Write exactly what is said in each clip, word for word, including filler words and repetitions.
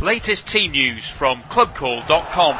Latest team news from club call dot com.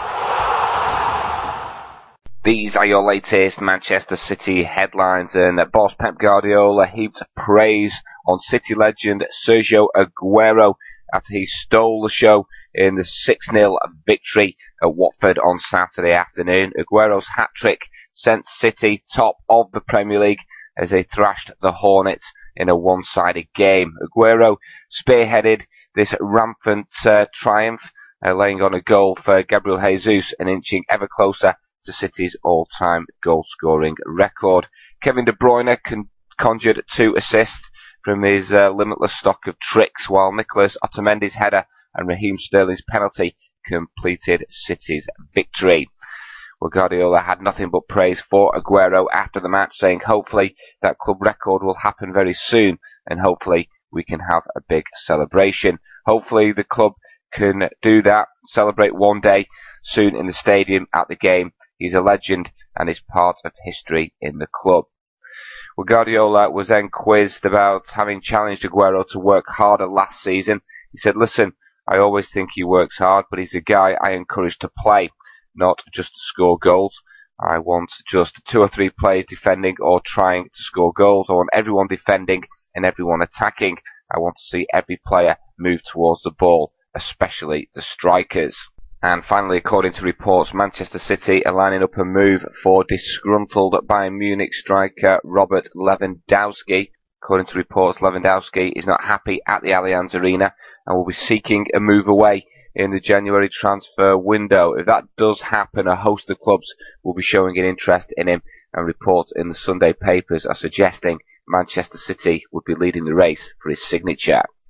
These are your latest Manchester City headlines, and boss Pep Guardiola heaped praise on City legend Sergio Aguero after he stole the show in the six nil victory at Watford on Saturday afternoon. Aguero's hat-trick sent City top of the Premier League as they thrashed the Hornets in a one-sided game. Aguero spearheaded this rampant uh, triumph, uh, laying on a goal for Gabriel Jesus and inching ever closer to City's all-time goal-scoring record. Kevin De Bruyne con- conjured two assists from his uh, limitless stock of tricks, while Nicolas Otamendi's header and Raheem Sterling's penalty completed City's victory. Well, Guardiola had nothing but praise for Aguero after the match, saying hopefully that club record will happen very soon, and hopefully we can have a big celebration. Hopefully the club can do that, celebrate one day soon in the stadium at the game. He's a legend and is part of history in the club. Well, Guardiola was then quizzed about having challenged Aguero to work harder last season. He said, listen, I always think he works hard, but he's a guy I encourage to play, not just to score goals. I want just two or three players defending or trying to score goals. I want everyone defending and everyone attacking. I want to see every player move towards the ball, especially the strikers. And finally, according to reports, Manchester City are lining up a move for disgruntled Bayern Munich striker Robert Lewandowski. According to reports, Lewandowski is not happy at the Allianz Arena and will be seeking a move away in the January transfer window. If that does happen, a host of clubs will be showing an interest in him, and reports in the Sunday papers are suggesting Manchester City would be leading the race for his signature.